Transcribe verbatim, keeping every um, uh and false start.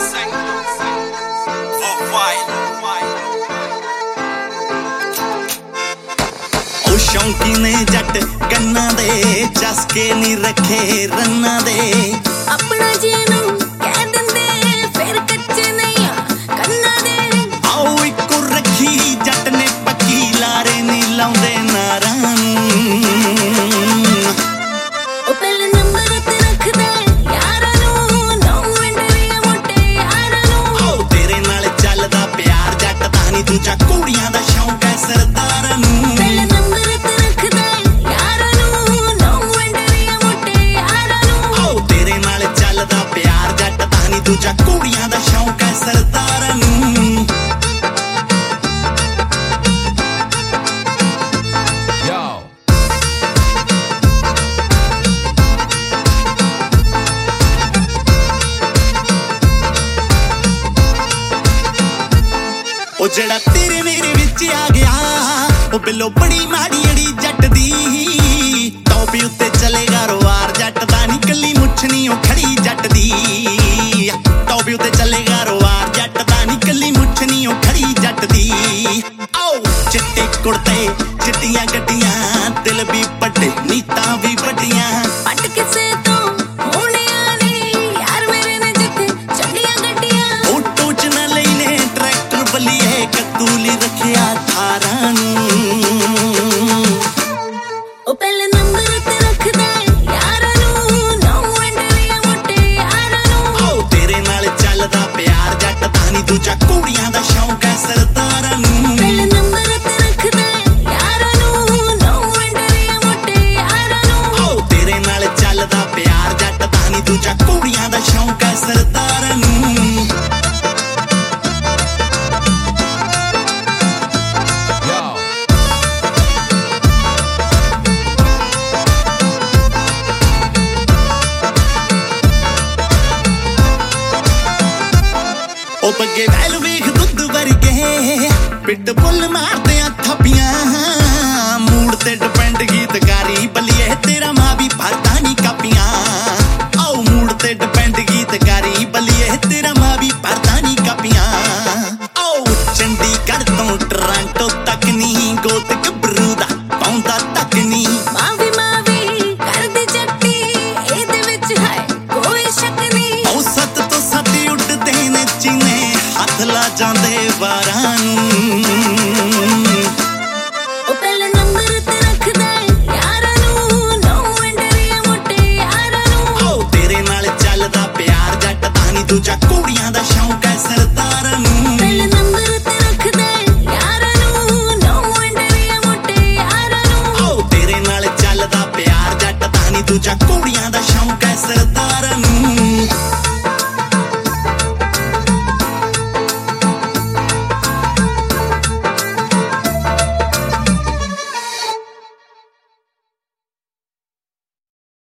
शौकी ने जट गन्ना दे चसके नी रखे रन्ना दे अपना जीनू कह दिंदे फिर कच्चे नहीं कन्ना दे आओ इको रखी जट ने पक्की लारे नी लाउंदे नारां ओ पहले नंबर ते रख दे यारां नू नौ इंडरिया मोटे यारां नू आओ तेरे नाल चलदा प्यार जट दा नी दूजा कुड़ियां दा शौक है सरदारां नू दूजा कुड़ियां दा शौक है सरदारां नू ओ जेड़ा तेरे मेरे विच आ गया ओ बिलो बड़ी माड़ी अड़ी जट दी टॉपी उत्ते चलेगा रोवार जट दा नी कल्ली मुछ नी ओ खड़ी जट दी टॉपी उत्ते चलेगा रोवार जट दा नी कल्ली मुछ नी ओ खड़ी जट दी आओ चिट्टे कुर्ते चिट्टियां गड्डियां दिल भी बड़े नीतां भी बड़ियां पट किसे तो होने आली यार मेरे ने जिथे चंडियां गड्डियां ऑटो च ना लेने ट्रैक्टर बलिए कतूली रखिया थारां नू ओ पहले नंबर ते रख दे यारां नू नौ इंडरिया मोटे यारां नू आओ तेरे नाल चलदा प्यार जट दा नी दूजा कुड़ियां दा शौक है सरदारां नू पहले नंबर ते रख दे यारां नू नौ इंडरिया मोटे यारां नू आओ तेरे नाल चलदा प्यार जट दा नी दूजा कुड़ियां दा शौक है सरदारां नू ओ पगे वैल वेख दुध वर्गे पिट बुल मारदे थप्पियां मूड ते डिपेंड गीतकारी बलिए तेरा मां भी भरदा नी कापियां आओ मूड ते डिपेंड गीतकारी बलिए तेरा मां भी भरदा नी कापियां आओ चंडीगढ़ तो टोरंटो तक नी गोत गबरू दा पाउंदा तक नी मावी मावी कर दी जट्टी एदे विच है कोई शक नहीं ओ सत तो सत उड़दे ने चीने हथ ला जांदे वारां नू ओ पहले नंबर ते रख दे यारां नू नौ इंडरिया मोटे यारां नू आओ तेरे नाल चलदा प्यार जट दा नी दूजा कुड़ियां दा शौक है सरदारां नू पहले नंबर ते रख दे यारां नू नौ इंडरिया मोटे यारां नू आओ तेरे नाल चलदा प्यार जट दा नी दूजा कुड़ियां दा शौक है सरदारां नू